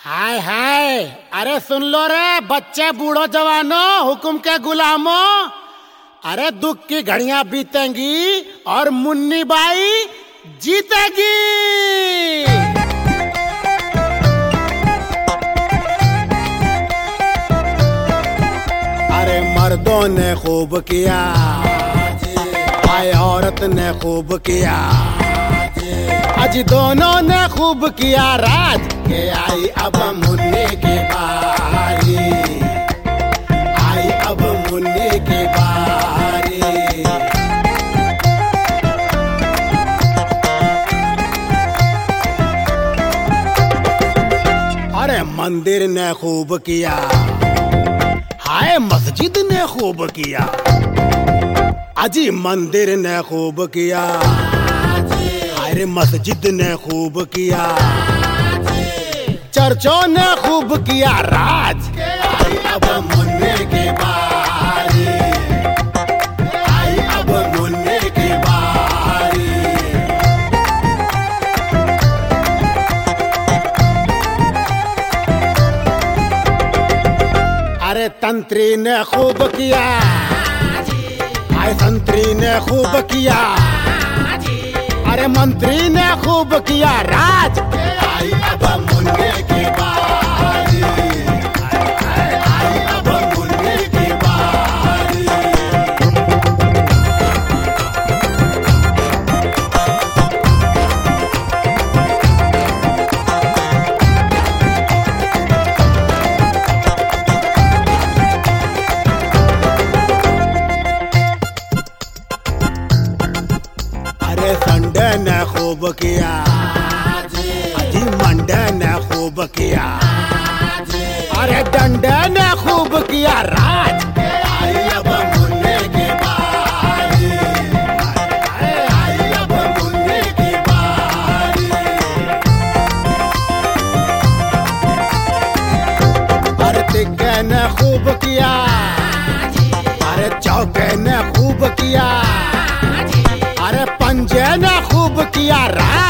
हाय हाय, अरे सुन लो रे बच्चे बूढ़ो जवानों, हुक्म के गुलामों। अरे दुख की घड़ियां बीतेंगी और मुन्नी बाई जीतेगी। अरे मर्दों ने खूब किया, आए औरत ने खूब किया, आज दोनों ने खूब किया राज के आई अब मुन्नी की बारी, आई अब मुन्नी की बारी। अरे मंदिर ने खूब किया, हाय मस्जिद ने खूब किया, अजी मंदिर ने खूब किया, अरे मस्जिद ने खूब किया, चर्चों ने खूब किया राज, आई अब मुन्नी की बारी, आई अब मुन्नी की बारी। अरे तंत्री ने खूब किया, आए संतरी ने खूब किया, अरे मंत्री ने खूब किया राज, आई अब मुन्नी की बारी, आई अब मुन्नी की बारी। अरे संडे ने खूब किया, अजी मंडे ने खूब किया, अरे डंडे ने खूब किया राज, आई अब मुन्नी की बारी, आई अब मुन्नी की बारी। अरे तिक्के ने खूब किया, अरे चौके ने खूब किया, अरे पंजे ने खूब किया राज।